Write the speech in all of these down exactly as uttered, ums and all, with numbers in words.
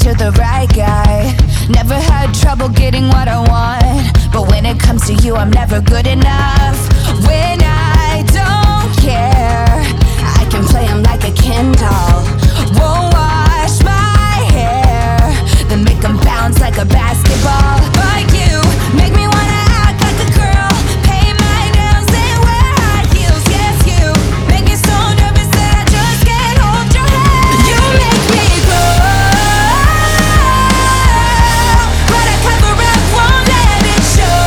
to the right guy. Never had trouble getting what I want, but when it comes to you, I'm never good enough. When I don't care, I can play him like a Ken doll. Won't wash my hair, then make him bounce like a basketball. But you make me wanna act like a girl, paint my nails and wear high heels. Yes, you make me so nervous that I just can't hold your hand. You make me glow, but I cover up, won't let it show.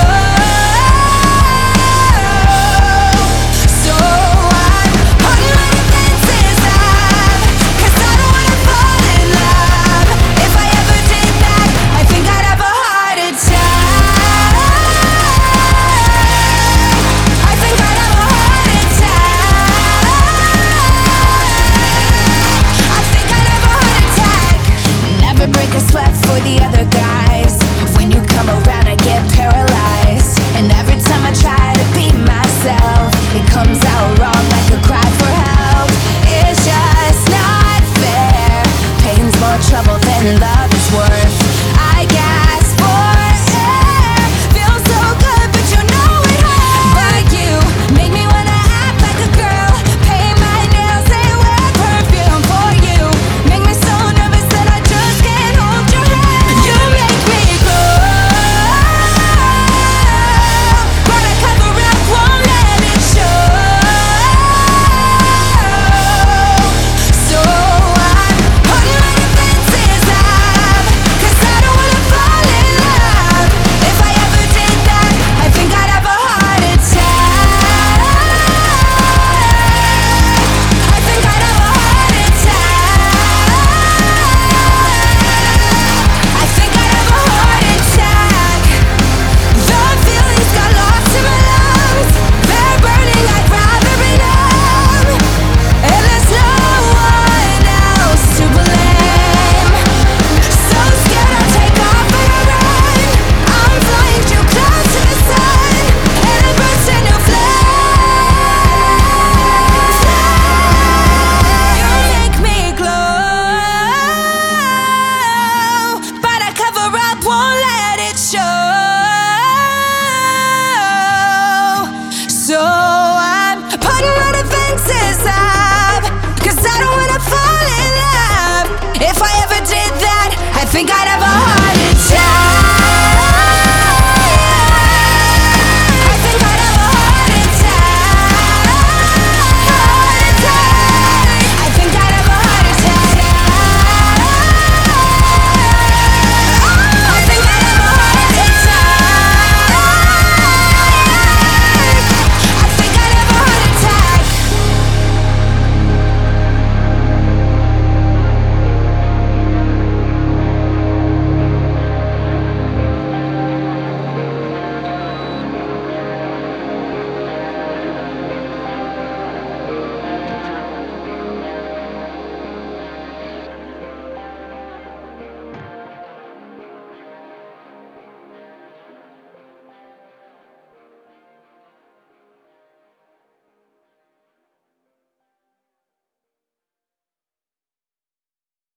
So I'm putting my defenses up, 'cause I don't wanna fall in love. If I ever did that, I think I'd have a heart attack. I think I'd have a heart attack. I think I'd have a heart attack. Never break a sweat for the other guys. When you come around, I get paralyzed. And every time I try to be myself, it comes out wrong like a cry for help. It's just not fair. Pain's more trouble than love is worth. I gasp for air. Feels so good, but you know it hurts. But you make me wanna act like a girl, paint my nails and wear perfume for you. Make me so nervous that I just can't hold your hand. You make me glow, but I cover up, won't let it show. So I'm putting my defenses up, 'cause I don't wanna fall in love. If I ever did that, I think I'd have a heart attack. I think I'd have a heart attack. I think I'd have a heart attack. The feelings got lost in my lungs. They're burning, I'd rather be numb. And there's no one else to blame. So scared I'll take off and I run. I'm flying too close to the sun, and it burns a new flame. You make me glow, but I cover up, won't let it show. So I'm putting my defenses up, 'cause I don't wanna fall in love. If I ever did that, I think I'd have a heart